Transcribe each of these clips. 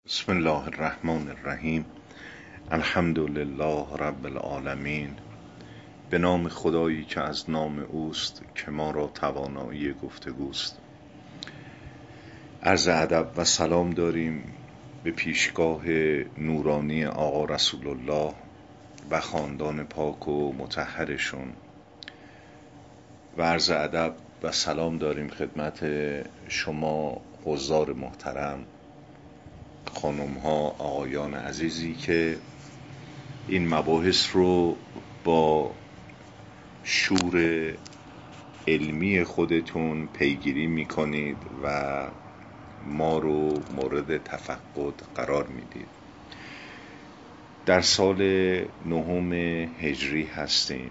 بسم الله الرحمن الرحیم. الحمد لله رب العالمین. به نام خدایی که از نام اوست که ما را توانایی گفتگوست. عرض ادب و سلام داریم به پیشگاه نورانی آقا رسول الله و خاندان پاک و مطهرشون و عرض ادب و سلام داریم خدمت شما حضار محترم، خانم ها، آقایان عزیزی که این مباحث رو با شور علمی خودتون پیگیری میکنید و ما رو مورد تفقد قرار میدید. در سال 9 هجری هستیم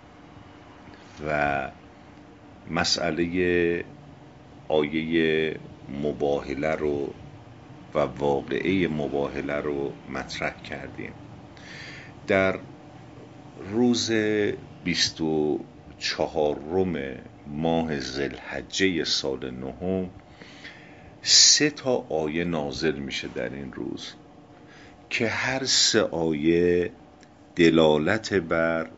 و مسئله آیه مباهله رو و واقعه مباهله رو مطرح کردیم. در روز 24 ماه ذوالحجه سال 9 3 آیه نازل میشه در این روز که هر 3 آیه دلالت بر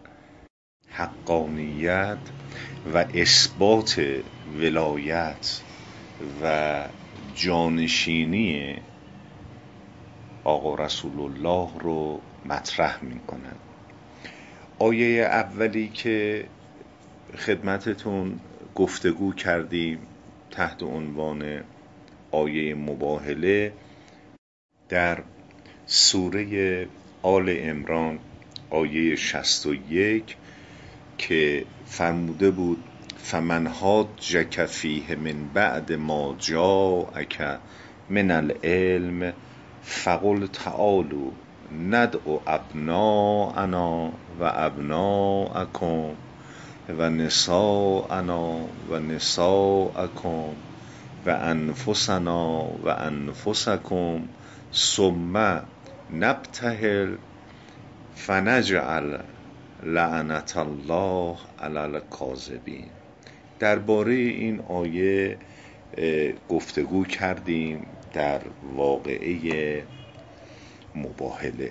حقانیت و اثبات ولایت و جانشینی آقا رسول الله رو مطرح میکنن. آیه اولی که خدمتتون گفتگو کردیم تحت عنوان آیه مباهله در سوره آل عمران آیه 61 که فرموده بود فمن حاجک فیه من بعد ما جاءک من العلم فقل تعالوا ندعو ابناءنا و ابناءکم و نساءنا و نساءکم و انفسنا و انفسکم ثم نبتهل فنجعل لعنت الله علی الکاذبین. درباره این آیه گفتگو کردیم در واقعه مباهله.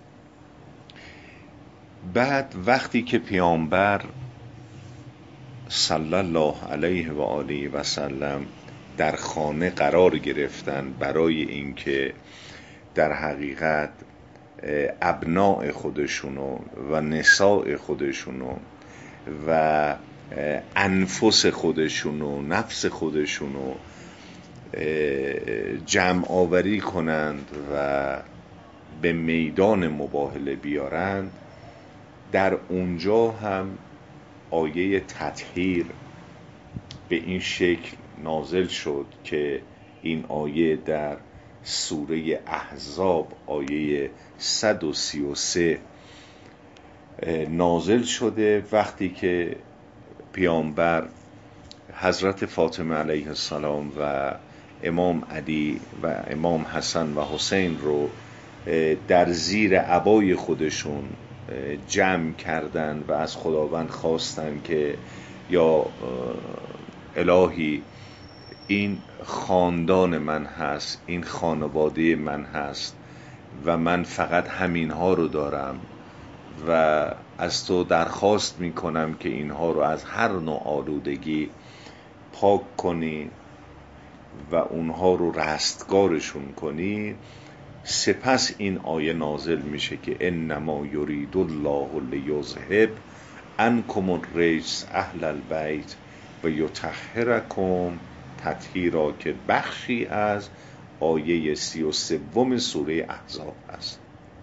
بعد وقتی که پیامبر صلی الله علیه و آله و سلم در خانه قرار گرفتن برای اینکه در حقیقت ابناء خودشونو و نساء خودشونو و انفس خودشونو نفس خودشونو جمع آوری کنند و به میدان مباهله بیارند، در اونجا هم آیه تطهیر به این شکل نازل شد که این آیه در سوره احزاب آیه 133 نازل شده وقتی که پیامبر حضرت فاطمه علیه السلام و امام علی و امام حسن و حسین رو در زیر عبای خودشون جمع کردن و از خداوند خواستن که یا الهی این خاندان من هست، این خانواده من هست و من فقط همینها رو دارم و از تو درخواست میکنم که اینها رو از هر نوع آلودگی پاک کنی و اونها رو رستگارشون کنی. سپس این آیه نازل میشه که انما یرید الله لیذهب عنکم الرجس اهل البیت و یطهرکم تطهیرا که بخشی از آیه 33 سوره احزاب است.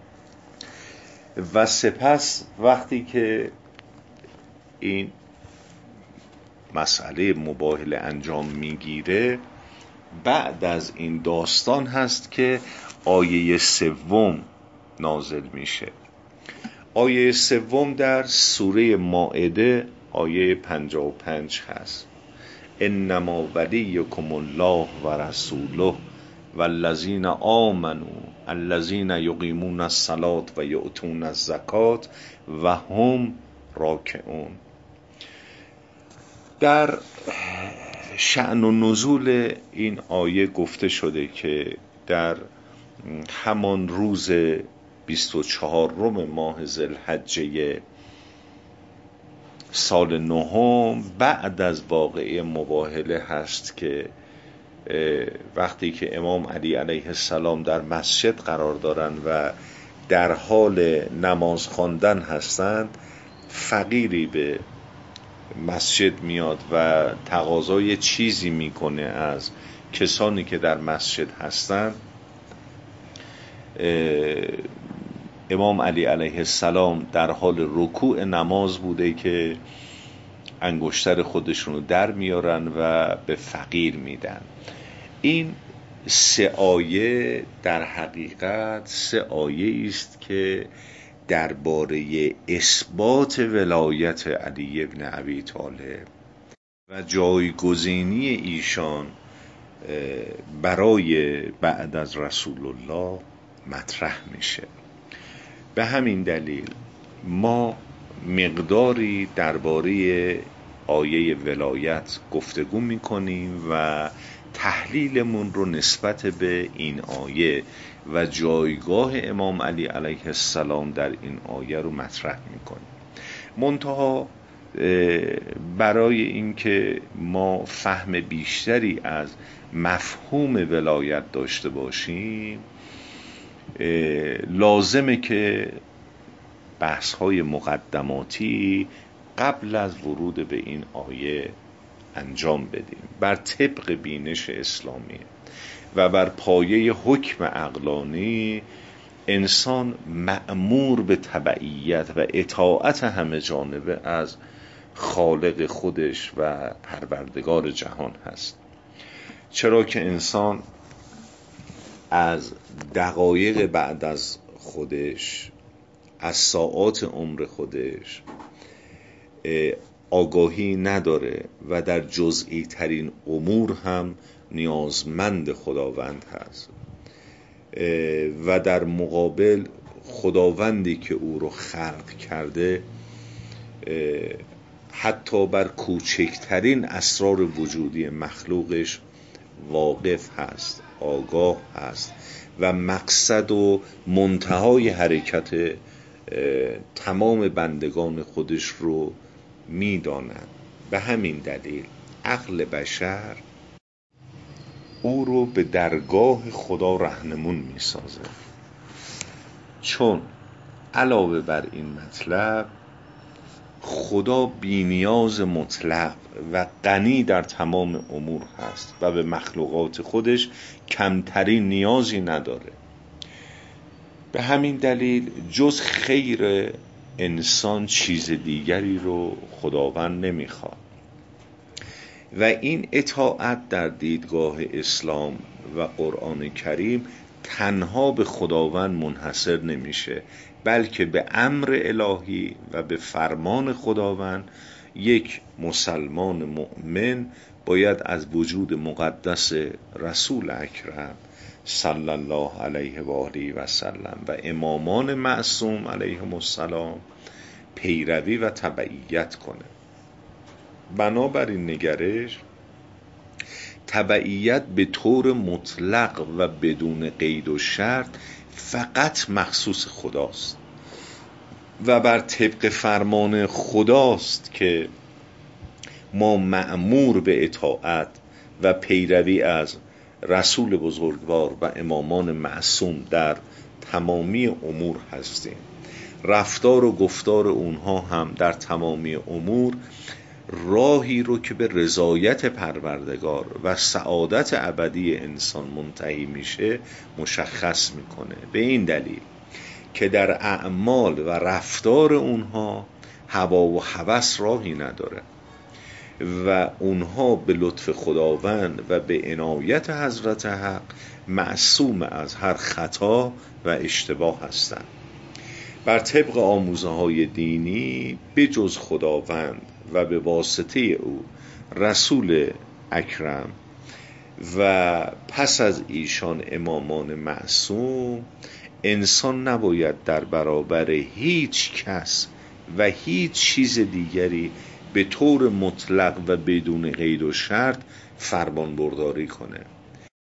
و سپس وقتی که این مسئله مباهله انجام میگیره، بعد از این داستان هست که آیه 3 نازل میشه. آیه 3 در سوره مائده آیه 55 هست. انما ولیکم الله و رسوله والذین آمنوا الذین یقیمون الصلاة و یؤتون الزکاة و هم راکعون. در شأن و نزول این آیه گفته شده که در همان روز 24 ماه ذوالحجه سال نهم بعد از واقعه مباهله هست که وقتی که امام علی علیه السلام در مسجد قرار دارند و در حال نماز خواندن هستند، فقیری به مسجد میاد و تقاضای چیزی میکنه از کسانی که در مسجد هستند. امام علی علیه السلام در حال رکوع نماز بوده که انگشتر خودشونو در میارن و به فقیر میدن. این 3 آیه در حقیقت 3 آیه است که درباره اثبات ولایت علی ابن ابی طالب و جایگزینی ایشان برای بعد از رسول الله مطرح میشه. به همین دلیل ما مقداری درباره آیه ولایت گفتگو میکنیم و تحلیلمون رو نسبت به این آیه و جایگاه امام علی علیه السلام در این آیه رو مطرح میکنیم. منتها برای اینکه ما فهم بیشتری از مفهوم ولایت داشته باشیم، لازمه که بحث‌های مقدماتی قبل از ورود به این آیه انجام بدیم بر طبق بینش اسلامی و بر پایه حکم عقلانی. انسان مأمور به تبعیت و اطاعت همه جانبه از خالق خودش و پروردگار جهان هست، چرا که انسان از دقایق بعد از خودش، از ساعات عمر خودش آگاهی نداره و در جزئی ترین امور هم نیازمند خداوند هست و در مقابل خداوندی که او رو خلق کرده حتی بر کوچکترین اسرار وجودی مخلوقش واقف هست، آگاه هست و مقصد و منتهای حرکت تمام بندگان خودش رو میدانند. به همین دلیل عقل بشر او رو به درگاه خدا رهنمون میسازه، چون علاوه بر این مطلب خدا بی‌نیاز مطلق و غنی در تمام امور هست و به مخلوقات خودش کمترین نیازی نداره. به همین دلیل جز خیر انسان چیز دیگری رو خداوند نمیخواد و این اطاعت در دیدگاه اسلام و قرآن کریم تنها به خداوند منحصر نمیشه، بلکه به امر الهی و به فرمان خداوند یک مسلمان مؤمن باید از وجود مقدس رسول اکرم صلی الله علیه و آله و سلم و امامان معصوم علیهم السلام پیروی و تبعیت کنه. بنابراین نگرش تبعیت به طور مطلق و بدون قید و شرط فقط مخصوص خداست و بر طبق فرمان خداست که ما مأمور به اطاعت و پیروی از رسول بزرگوار و امامان معصوم در تمامی امور هستیم. رفتار و گفتار اونها هم در تمامی امور راهی رو که به رضایت پروردگار و سعادت ابدی انسان منتهی میشه مشخص میکنه. به این دلیل که در اعمال و رفتار اونها هوا و هوس راهی نداره و اونها به لطف خداوند و به عنایت حضرت حق معصوم از هر خطا و اشتباه هستند. بر طبق آموزه های دینی به جز خداوند و به واسطه او رسول اکرم و پس از ایشان امامان معصوم، انسان نباید در برابر هیچ کس و هیچ چیز دیگری به طور مطلق و بدون قید و شرط فرمان برداری کنه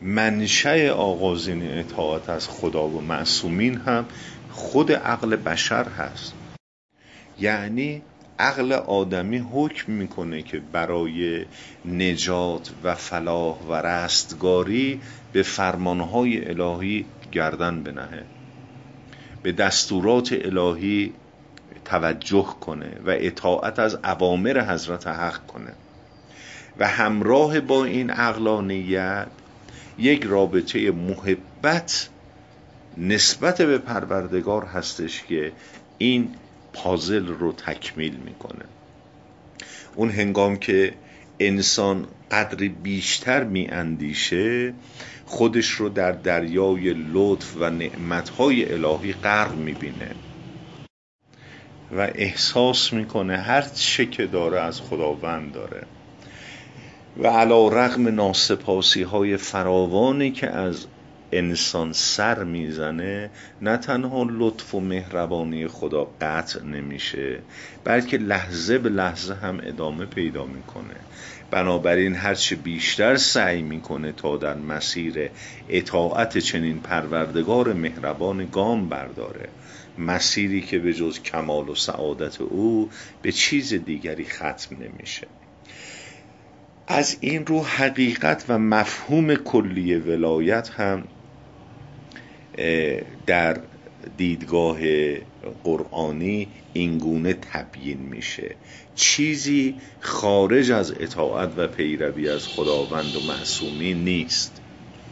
منشأ آغازین اطاعت از خدا و معصومین هم خود عقل بشر هست. یعنی عقل آدمی حکم میکنه که برای نجات و فلاح و رستگاری به فرمانهای الهی گردن بنهه، به دستورات الهی توجه کنه و اطاعت از اوامر حضرت حق کنه و همراه با این عقلانیت یک رابطه محبت نسبت به پروردگار هستش که این پازل رو تکمیل میکنه. اون هنگام که انسان قدری بیشتر میاندیشه، خودش رو در دریای لطف و نعمتهای الهی غرق میبینه و احساس میکنه هر چه که داره از خداوند داره و علی رغم ناسپاسی های فراوانی که از انسان سر میزنه، نه تنها لطف و مهربانی خدا قطع نمیشه، بلکه لحظه به لحظه هم ادامه پیدا میکنه. بنابراین هرچه بیشتر سعی میکنه تا در مسیر اطاعت چنین پروردگار مهربان گام برداره، مسیری که به جز کمال و سعادت او به چیز دیگری ختم نمیشه. از این رو حقیقت و مفهوم کلی ولایت هم در دیدگاه قرآنی اینگونه تبیین میشه: چیزی خارج از اطاعت و پیروی از خداوند و معصومین نیست.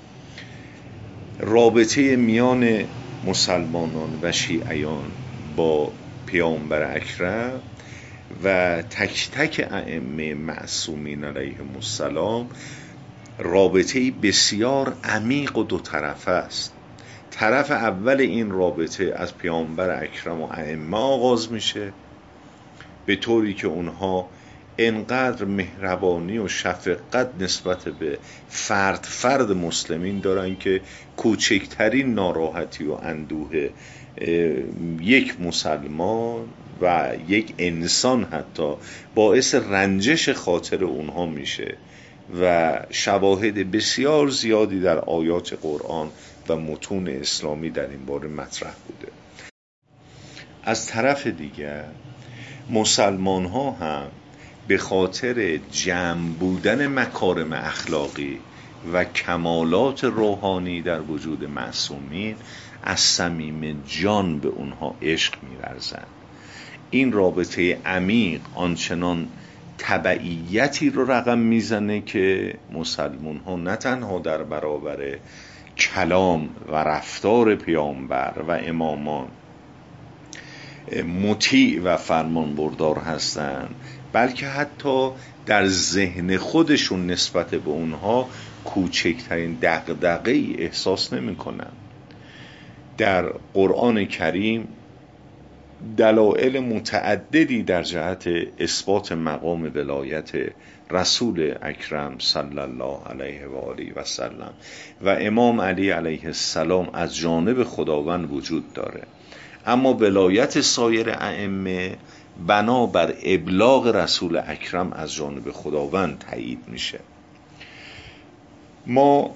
رابطه میان مسلمانان و شیعیان با پیامبر اکرم و تک تک ائمه معصومین علیهم السلام رابطه بسیار عمیق و دو طرفه است. طرف اول این رابطه از پیامبر اکرم و ائمه آغاز میشه، به طوری که اونها انقدر مهربانی و شفقت نسبت به فرد مسلمین دارن که کوچکترین ناراحتی و اندوه یک مسلمان و یک انسان حتی باعث رنجش خاطر اونها میشه و شواهد بسیار زیادی در آیات قرآن و متون اسلامی در این باره مطرح بوده. از طرف دیگر مسلمان ها هم به خاطر جمع بودن مکارم اخلاقی و کمالات روحانی در وجود معصومین از صمیم جان به اونها عشق می‌ورزند. این رابطه عمیق آنچنان تبعیتی رو رقم میزنه که مسلمان ها نه تنها در برابر کلام و رفتار پیامبر و امامان مطیع و فرمان بردار هستند، بلکه حتی در ذهن خودشون نسبت به اونها کوچکترین دغدغه‌ای احساس نمی‌کنن. در قرآن کریم دلایل متعددی در جهت اثبات مقام ولایت رسول اکرم صلی الله علیه و آله و سلم و امام علی علیه السلام از جانب خداوند وجود داره، اما ولایت سایر ائمه بنابر ابلاغ رسول اکرم از جانب خداوند تایید میشه. ما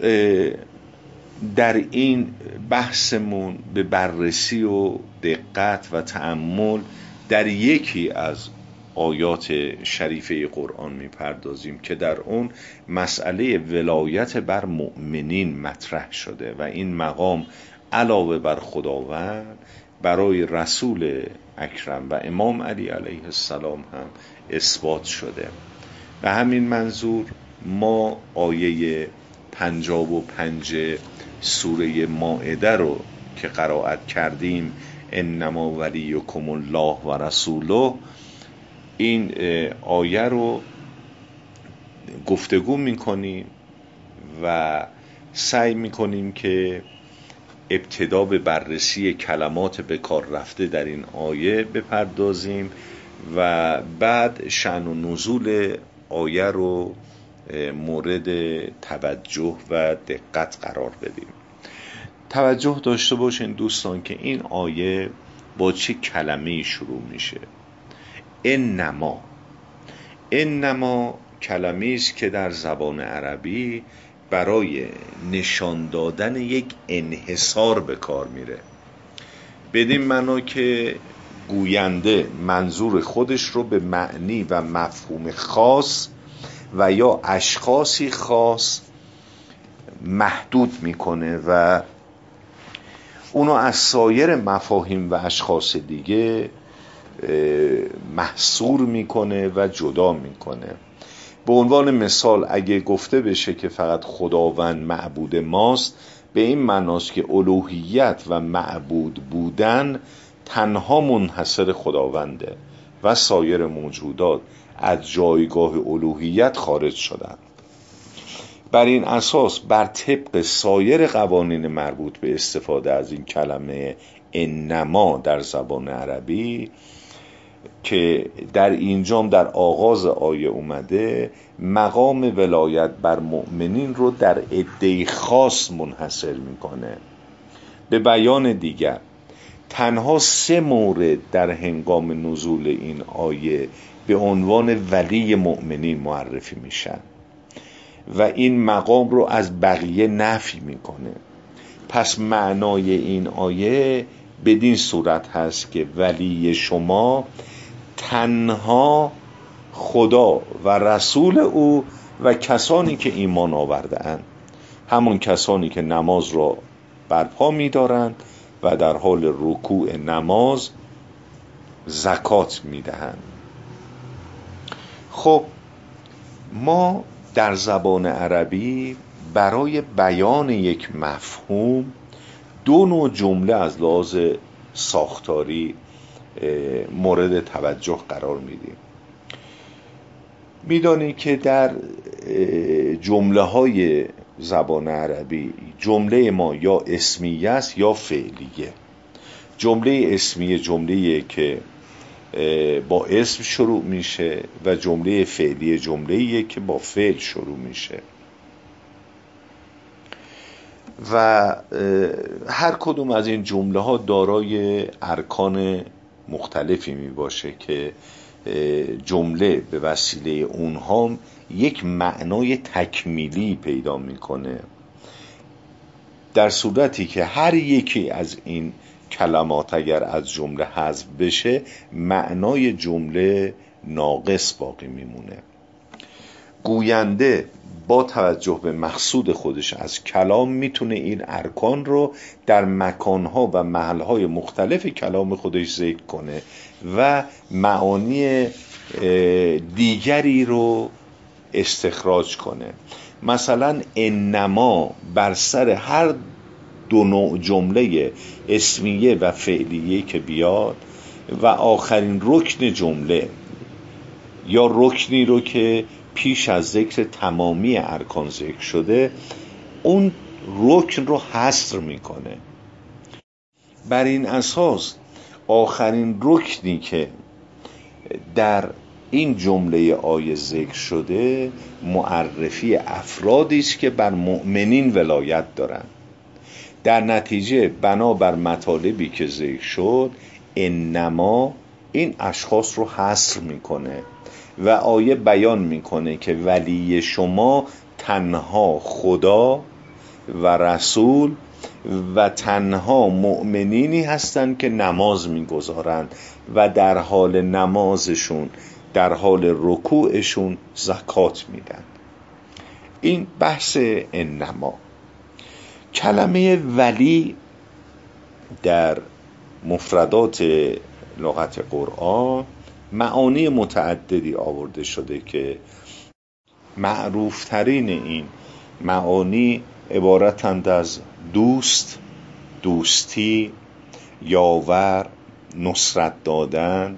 در این بحثمون به بررسی و دقت و تأمل در یکی از آیات شریفه قرآن میپردازیم که در اون مسئله ولایت بر مؤمنین مطرح شده و این مقام علاوه بر خداوند برای رسول اکرم و امام علی علیه السلام هم اثبات شده. به همین منظور ما آیه 55 سوره مائده رو که قرائت کردیم، انما ولیکم الله و رسوله، این آیه رو گفتگو میکنیم و سعی میکنیم که ابتدا به بررسی کلمات به کار رفته در این آیه بپردازیم و بعد شأن و نزول آیه رو مورد توجه و دقت قرار بدیم. توجه داشته باشین دوستان که این آیه با چه کلمه‌ای شروع میشه. انما کلمه‌ای است که در زبان عربی برای نشان دادن یک انحصار به کار میره، بدین معنا که گوینده منظور خودش رو به معنی و مفهوم خاص و یا اشخاصی خاص محدود میکنه و اونو از سایر مفاهیم و اشخاص دیگه محصور میکنه و جدا میکنه. به عنوان مثال اگه گفته بشه که فقط خداوند معبود ماست، به این معناست که الوهیت و معبود بودن تنها منحصر خداونده و سایر موجودات از جایگاه الوهیت خارج شدند. بر این اساس بر طبق سایر قوانین مربوط به استفاده از این کلمه انما در زبان عربی که در اینجام در آغاز آیه اومده، مقام ولایت بر مؤمنین رو در عده خاص منحصر میکنه. به بیان دیگر تنها 3 مورد در هنگام نزول این آیه به عنوان ولی مؤمنین معرفی میشن و این مقام رو از بقیه نفی میکنه. پس معنای این آیه بدین صورت هست که ولی شما تنها خدا و رسول او و کسانی که ایمان آورده اند، همون کسانی که نماز را برپا می دارند و در حال رکوع نماز زکات می دهند. خب ما در زبان عربی برای بیان یک مفهوم 2 نوع جمله از لحاظ ساختاری مورد توجه قرار میدیم. میدانی که در جمله های زبان عربی جمله ما یا اسمیه است یا فعلیه. جمله اسمیه جمله‌ایه که با اسم شروع میشه و جمله فعلیه جمله‌ایه که با فعل شروع میشه و هر کدوم از این جمله ها دارای ارکان مختلفی می باشه که جمله به وسیله اونها یک معنای تکمیلی پیدا میکنه، در صورتی که هر یکی از این کلمات اگر از جمله حذف بشه معنای جمله ناقص باقی میمونه. گوینده با توجه به مقصود خودش از کلام میتونه این ارکان رو در مکانها و محلهای مختلف کلام خودش ذکر کنه و معانی دیگری رو استخراج کنه. مثلا انما بر سر هر 2 نوع جمله اسمیه و فعلیه که بیاد و آخرین رکن جمله یا رکنی رو که پیش از ذکر تمامی ارکان ذکر شده اون رکن رو حصر میکنه. بر این اساس آخرین رکنی که در این جمله آیه ذکر شده معرفی افرادی است که بر مؤمنین ولایت دارند. در نتیجه بنابر مطالبی که ذکر شد انما این اشخاص رو حصر میکنه و آیه بیان میکنه که ولی شما تنها خدا و رسول و تنها مؤمنینی هستند که نماز میگذارند و در حال نمازشون در حال رکوعشون زکات میدن. این بحث انما. کلمه ولی در مفردات لغت قرآن معانی متعددی آورده شده که معروفترین این معانی عبارتند از دوست، دوستی، یاور، نصرت دادن،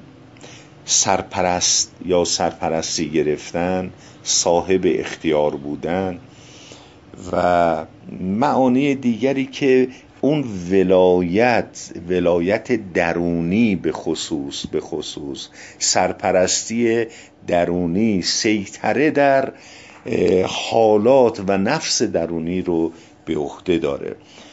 سرپرست یا سرپرستی گرفتن، صاحب اختیار بودن و معانی دیگری که اون ولایت درونی به خصوص سرپرستی درونی، سیطره در حالات و نفس درونی رو به عهده داره.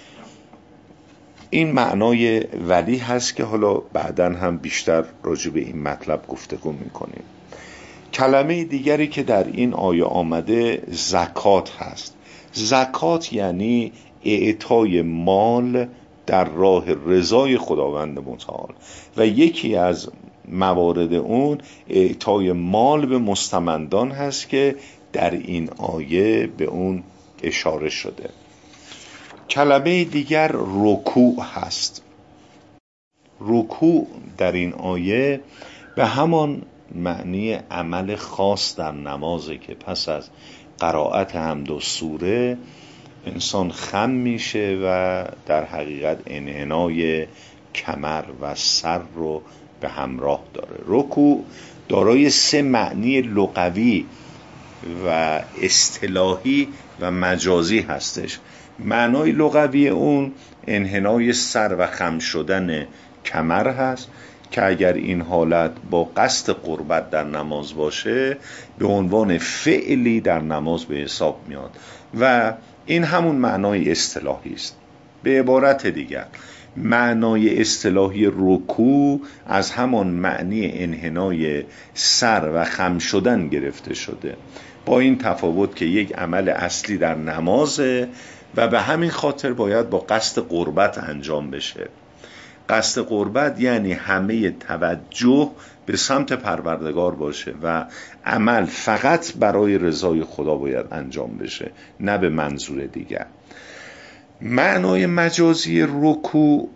این معنای ولی هست که حالا بعداً هم بیشتر راجع به این مطلب گفتگو میکنیم. کلمه دیگری که در این آیه آمده زکات هست. زکات یعنی اعطای مال در راه رضای خداوند متعال و یکی از موارد اون اعطای مال به مستمندان هست که در این آیه به اون اشاره شده. کلمه دیگر رکوع هست. رکوع در این آیه به همان معنی عمل خاص در نمازه که پس از قرائت حمد و سوره انسان خم میشه و در حقیقت انحنای کمر و سر رو به همراه داره. رکوع دارای 3 معنی لغوی و اصطلاحی و مجازی هستش. معنای لغوی اون انحنای سر و خم شدن کمر هست که اگر این حالت با قصد قربت در نماز باشه به عنوان فعلی در نماز به حساب میاد و این همون معنای اصطلاحی است. به عبارت دیگر معنای اصطلاحی رکوع از همان معنی انحنای سر و خم شدن گرفته شده، با این تفاوت که یک عمل اصلی در نمازه و به همین خاطر باید با قصد قربت انجام بشه. قصد قربت یعنی همه توجه به سمت پروردگار باشه و عمل فقط برای رضای خدا باید انجام بشه، نه به منظور دیگر. معنای مجازی رکوع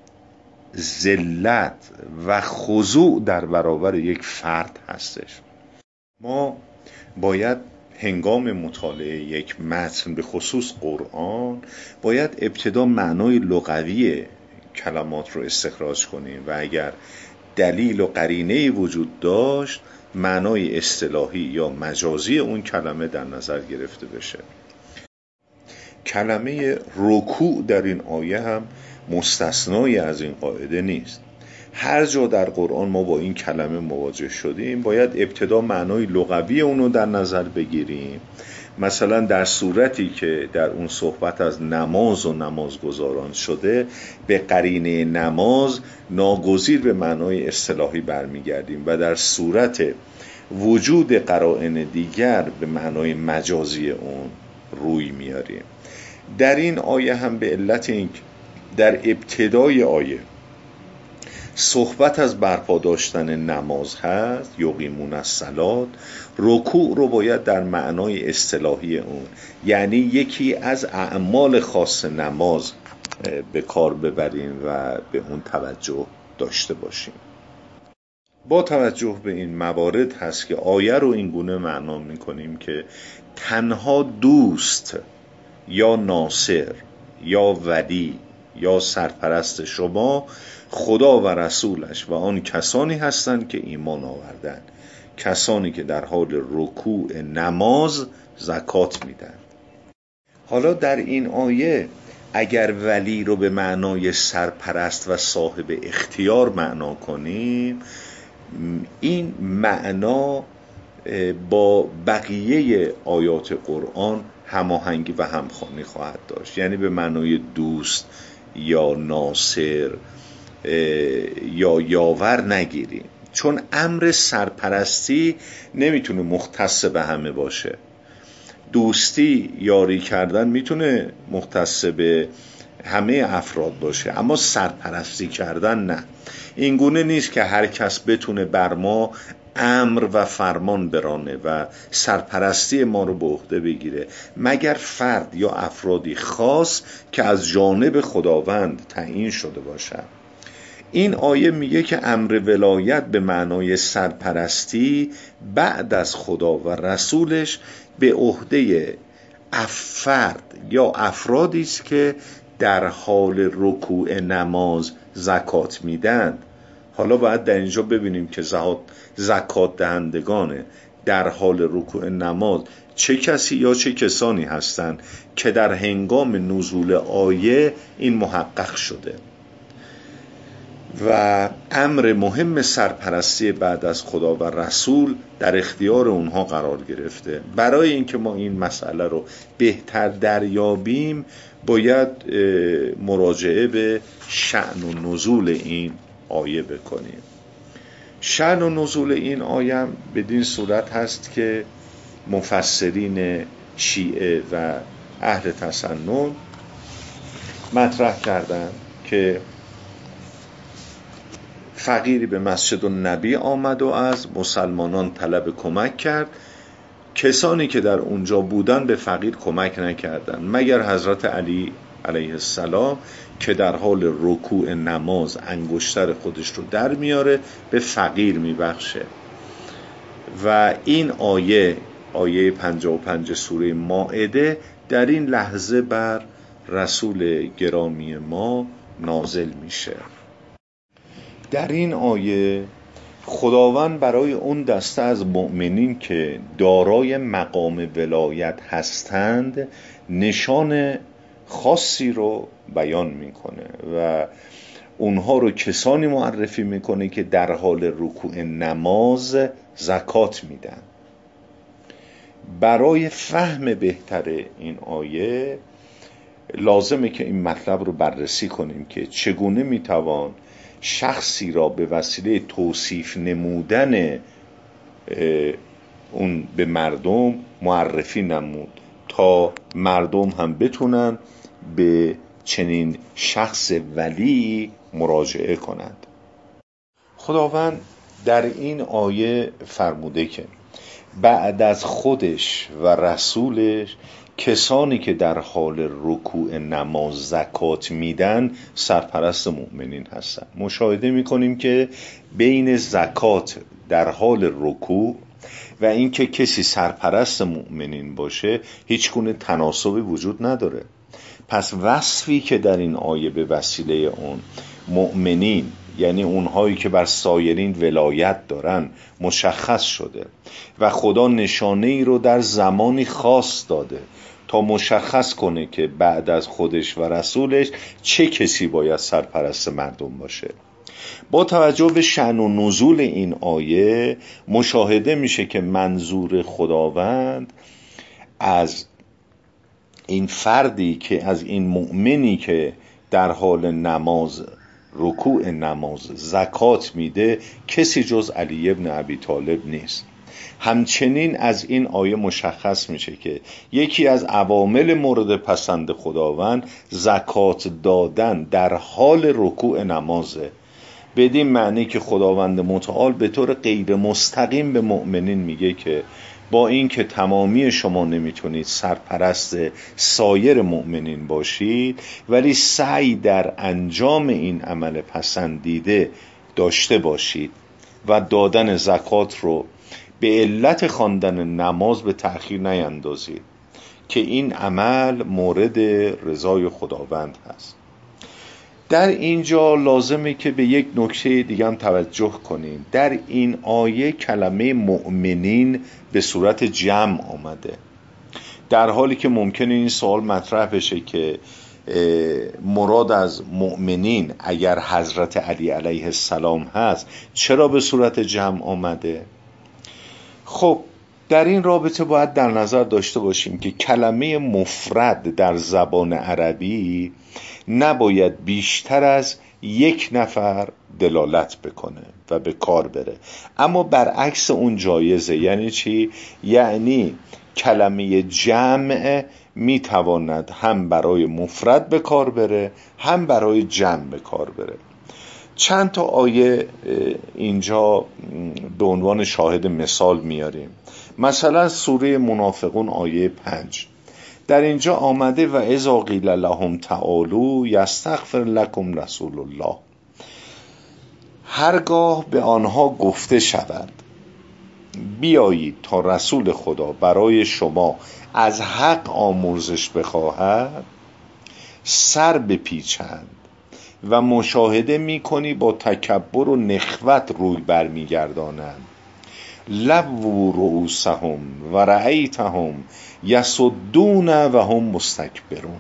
ذلت و خضوع در برابر یک فرد هستش. ما باید هنگام مطالعه یک متن به خصوص قرآن باید ابتدا معنای لغوی کلمات رو استخراج کنیم و اگر دلیل و قرینه‌ای وجود داشت معنای اصطلاحی یا مجازی اون کلمه در نظر گرفته بشه. کلمه رکوع در این آیه هم مستثنایی از این قاعده نیست. هر جا در قرآن ما با این کلمه مواجه شدیم باید ابتدا معنای لغوی اونو در نظر بگیریم. مثلا در صورتی که در اون صحبت از نماز و نمازگزاران شده به قرینه نماز ناگزیر به معنای اصطلاحی برمیگردیم و در صورت وجود قرائن دیگر به معنای مجازی اون روی میاریم. در این آیه هم به علت این در ابتدای آیه صحبت از برپا داشتن نماز هست، یقیمون الصلاة، رکوع رو باید در معنای اصطلاحی اون یعنی یکی از اعمال خاص نماز به کار ببریم و به اون توجه داشته باشیم. با توجه به این موارد هست که آیه رو این گونه معنا می‌کنیم که تنها دوست یا ناصر یا ولی یا سرپرست شما خدا و رسولش و آن کسانی هستند که ایمان آوردند، کسانی که در حال رکوع نماز زکات میدن. حالا در این آیه اگر ولی رو به معنای سرپرست و صاحب اختیار معنا کنیم این معنا با بقیه آیات قرآن هماهنگی و همخوانی خواهد داشت، یعنی به معنای دوست یا ناصر یا یاور نگیریم، چون امر سرپرستی نمیتونه مختص به همه باشه. دوستی یاری کردن میتونه مختص به همه افراد باشه اما سرپرستی کردن نه. این گونه نیست که هر کس بتونه بر ما امر و فرمان برانه و سرپرستی ما رو به عهده بگیره مگر فرد یا افرادی خاص که از جانب خداوند تعیین شده باشند. این آیه میگه که امر ولایت به معنای سرپرستی بعد از خدا و رسولش به عهده فرد یا افرادی است که در حال رکوع نماز زکات میدن. حالا باید در اینجا ببینیم که زکات دهندگان در حال رکوع نماز چه کسی یا چه کسانی هستند که در هنگام نزول آیه این محقق شده و امر مهم سرپرستی بعد از خدا و رسول در اختیار اونها قرار گرفته. برای اینکه ما این مسئله رو بهتر دریابیم باید مراجعه به شأن و نزول این آیه بکنیم. شأن و نزول این آیه بدین صورت هست که مفسرین شیعه و اهل تسنن مطرح کردن که فقیری به مسجد النبی آمد و از مسلمانان طلب کمک کرد. کسانی که در اونجا بودن به فقیر کمک نکردند مگر حضرت علی علیه السلام که در حال رکوع نماز انگشتر خودش رو در میاره به فقیر میبخشه. و این آیه 55 سوره مائده در این لحظه بر رسول گرامی ما نازل میشه. در این آیه خداوند برای اون دسته از مؤمنین که دارای مقام ولایت هستند نشان خاصی رو بیان میکنه و اونها رو کسانی معرفی میکنه که در حال رکوع نماز زکات میدن. برای فهم بهتر این آیه لازمه که این مطلب رو بررسی کنیم که چگونه میتوان شخصی را به وسیله توصیف نمودن اون به مردم معرفی نمود تا مردم هم بتونن به چنین شخص ولی مراجعه کنند. خداوند در این آیه فرموده که بعد از خودش و رسولش کسانی که در حال رکوع نماز زکات میدن سرپرست مؤمنین هستند. مشاهده میکنیم که بین زکات در حال رکوع و اینکه کسی سرپرست مؤمنین باشه هیچ گونه تناسبی وجود نداره. پس وصفی که در این آیه به وسیله اون مؤمنین یعنی اونهایی که بر سایرین ولایت دارن مشخص شده و خدا نشانه ای رو در زمانی خاص داده تا مشخص کنه که بعد از خودش و رسولش چه کسی باید سرپرست مردم باشه. با توجه به شأن و نزول این آیه مشاهده میشه که منظور خداوند از این فردی که از این مؤمنی که در حال نماز رکوع نماز زکات میده کسی جز علی ابن ابی طالب نیست. همچنین از این آیه مشخص میشه که یکی از عوامل مورد پسند خداوند زکات دادن در حال رکوع نمازه. بدین معنی که خداوند متعال به طور غیر مستقیم به مؤمنین میگه که با این که تمامی شما نمیتونید سرپرست سایر مؤمنین باشید ولی سعی در انجام این عمل پسندیده داشته باشید و دادن زکات رو به علت خواندن نماز به تأخیر نیندازید که این عمل مورد رضای خداوند هست. در اینجا لازمه که به یک نکته دیگه هم توجه کنیم. در این آیه کلمه مؤمنین به صورت جمع آمده، در حالی که ممکنه این سوال مطرح بشه که مراد از مؤمنین اگر حضرت علی علیه السلام هست چرا به صورت جمع آمده؟ خب در این رابطه باید در نظر داشته باشیم که کلمه مفرد در زبان عربی نباید بیشتر از یک نفر دلالت بکنه و به کار بره، اما برعکس اون جایزه. یعنی چی؟ یعنی کلمه جمع میتواند هم برای مفرد به کار بره هم برای جمع به کار بره. چند تا آیه اینجا به عنوان شاهد مثال میاریم. مثلا سوره منافقون آیه 5 در اینجا آمده و اذا قیل لهم تعالوا یستغفر لکم رسول الله، هرگاه به آنها گفته شود بیایید تا رسول خدا برای شما از حق آمرزش بخواهد سر بپیچند و مشاهده میکنی با تکبر و نخوت روی برمیگردانند. لووا رؤوسهم و رأیتهم یصدون و هم مستکبرون.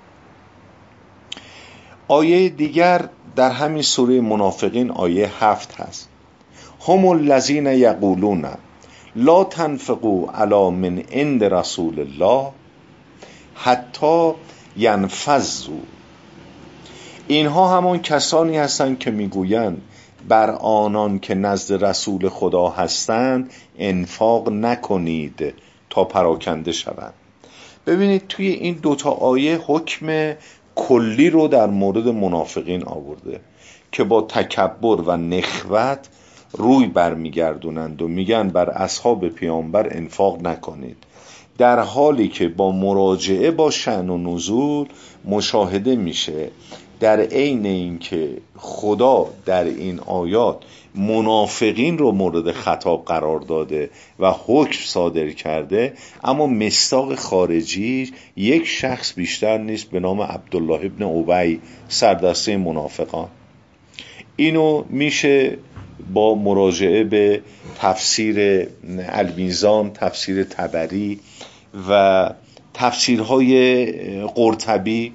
آیه دیگر در همین سوره منافقین آیه 7 هست. هم الذین یقولون لا تنفقوا علی من عند رسول الله حتی ینفضوا. اینها همان کسانی هستند که میگویند بر آنان که نزد رسول خدا هستند انفاق نکنید تا پراکنده شوند. ببینید توی این دوتا آیه حکم کلی رو در مورد منافقین آورده که با تکبر و نخوت روی برمیگردونند و میگن بر اصحاب پیامبر انفاق نکنید، در حالی که با مراجعه با شأن و نزول مشاهده میشه در عین اینکه خدا در این آیات منافقین رو مورد خطاب قرار داده و حکم صادر کرده، اما مصداق خارجی یک شخص بیشتر نیست به نام عبدالله ابن ابی، سردسته منافقان. اینو میشه با مراجعه به تفسیر المیزان، تفسیر طبری و تفسیرهای قرطبی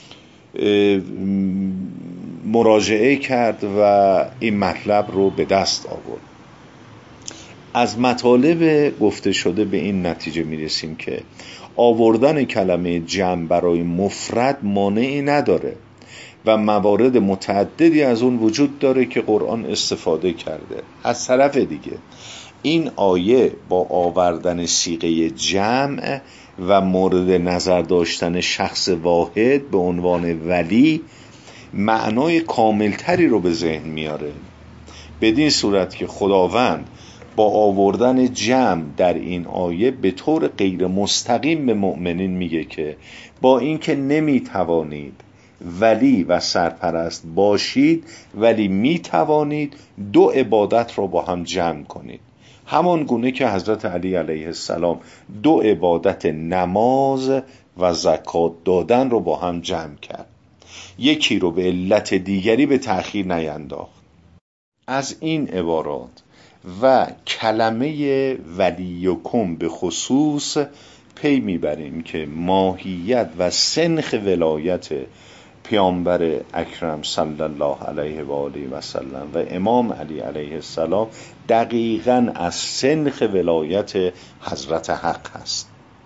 مراجعه کرد و این مطلب رو به دست آورد. از مطالب گفته شده به این نتیجه میرسیم که آوردن کلمه جمع برای مفرد مانعی نداره و موارد متعددی از اون وجود داره که قرآن استفاده کرده. از طرف دیگه این آیه با آوردن صیغه جمع و مورد نظر داشتن شخص واحد به عنوان ولی معنای کاملتری رو به ذهن میاره، بدین صورت که خداوند با آوردن جمع در این آیه به طور غیر مستقیم به مؤمنین میگه که با اینکه نمیتوانید ولی و سرپرست باشید ولی میتوانید دو عبادت رو با هم جمع کنید، همان گونه که حضرت علی علیه السلام دو عبادت نماز و زکات دادن رو با هم جمع کرد، یکی رو به علت دیگری به تأخیر نینداخت. از این عبارات و کلمه ولیکم به خصوص پی میبریم که ماهیت و سنخ ولایت پیامبر اکرم صلی الله علیه و آله و سلم و امام علی علیه السلام دقیقاً از سنخ ولایت حضرت حق هست.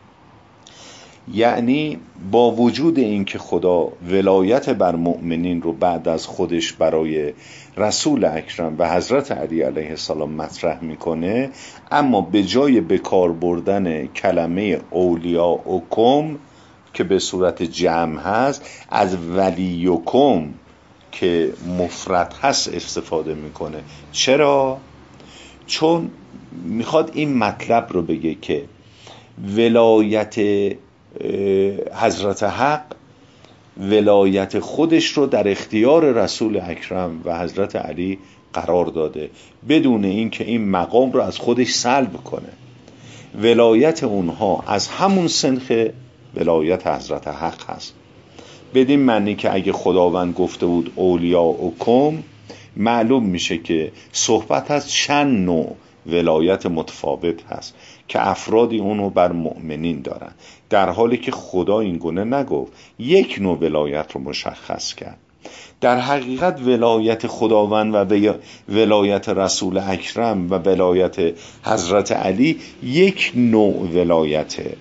یعنی با وجود اینکه خدا ولایت بر مؤمنین رو بعد از خودش برای رسول اکرم و حضرت علی علیه السلام مطرح میکنه، اما به جای بکار بردن کلمه اولیاءکم که به صورت جمع هست از ولیکم که مفرد هست استفاده میکنه. چرا؟ چون میخواد این مطلب رو بگه که ولایت حضرت حق ولایت خودش رو در اختیار رسول اکرم و حضرت علی قرار داده بدون اینکه این مقام رو از خودش سلب کنه. ولایت اونها از همون سنخ ولایت حضرت حق هست، بدین معنی که اگه خداوند گفته بود اولیاءکم، معلوم میشه که صحبت از چند نوع ولایت متفاوت هست که افرادی اونو بر مؤمنین دارن، در حالی که خدا این گونه نگفت، یک نوع ولایت رو مشخص کرد. در حقیقت ولایت خداوند و ولایت رسول اکرم و ولایت حضرت علی یک نوع ولایته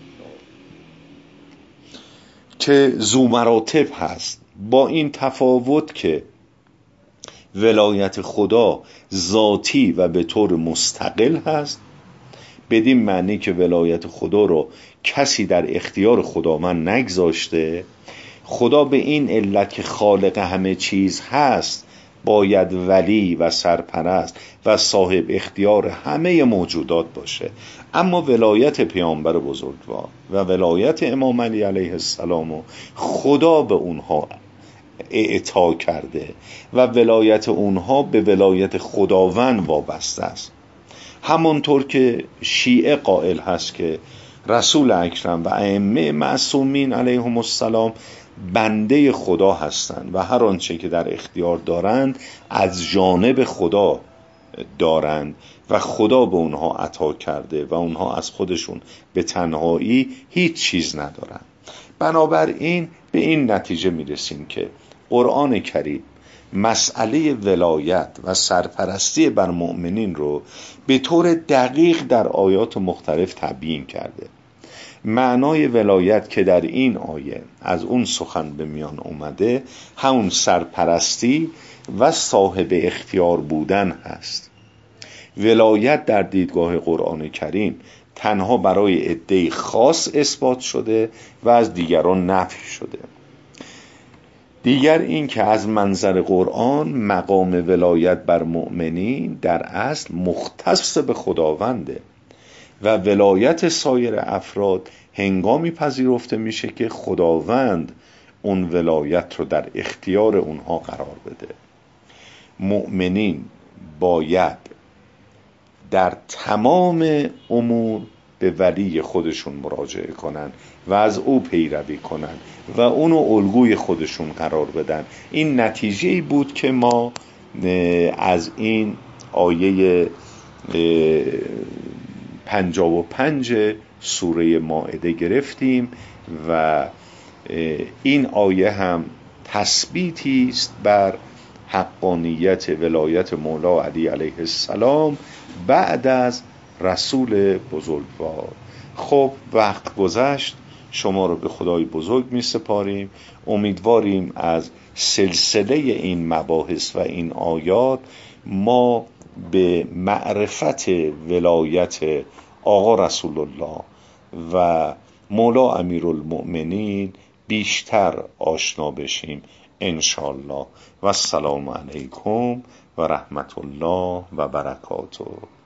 که ذو مراتب هست، با این تفاوت که ولایت خدا ذاتی و به طور مستقل هست، بدین معنی که ولایت خدا رو کسی در اختیار خداوند نگذاشته. خدا به این علت که خالق همه چیز هست باید ولی و سرپرست و صاحب اختیار همه موجودات باشه، اما ولایت پیامبر بزرگوار و ولایت امام علی علیه السلام خدا به اونها اعطا کرده و ولایت اونها به ولایت خداوند وابسته است. همونطور که شیعه قائل هست که رسول اکرم و ائمه معصومین علیهم السلام بنده خدا هستند و هر آنچه که در اختیار دارند از جانب خدا دارند و خدا به اونها عطا کرده و اونها از خودشون به تنهایی هیچ چیز ندارند. بنابراین به این نتیجه میرسیم که قرآن کریم مسئله ولایت و سرپرستی بر مؤمنین رو به طور دقیق در آیات مختلف تبیین کرده. معنای ولایت که در این آیه از اون سخن به میان اومده همون سرپرستی و صاحب اختیار بودن هست. ولایت در دیدگاه قرآن کریم تنها برای عده خاص اثبات شده و از دیگران نفی شده. دیگر این که از منظر قرآن مقام ولایت بر مؤمنین در اصل مختص به خداونده و ولایت سایر افراد هنگامی پذیرفته میشه که خداوند اون ولایت رو در اختیار اونها قرار بده. مؤمنین باید در تمام امور به ولی خودشون مراجعه کنن و از او پیروی کنن و اونو الگوی خودشون قرار بدن. این نتیجه‌ای بود که ما از این آیه 55 سوره مائده گرفتیم و این آیه هم تثبیتی است بر حقانیت ولایت مولا علی علیه السلام بعد از رسول بزرگوار. خب وقت گذشت، شما رو به خدای بزرگ می سپاریم. امیدواریم از سلسله این مباحث و این آیات ما به معرفت ولایت آقا رسول الله و مولا امیرالمؤمنین بیشتر آشنا بشیم انشاءالله. و السلام علیکم و رحمت الله و برکاته.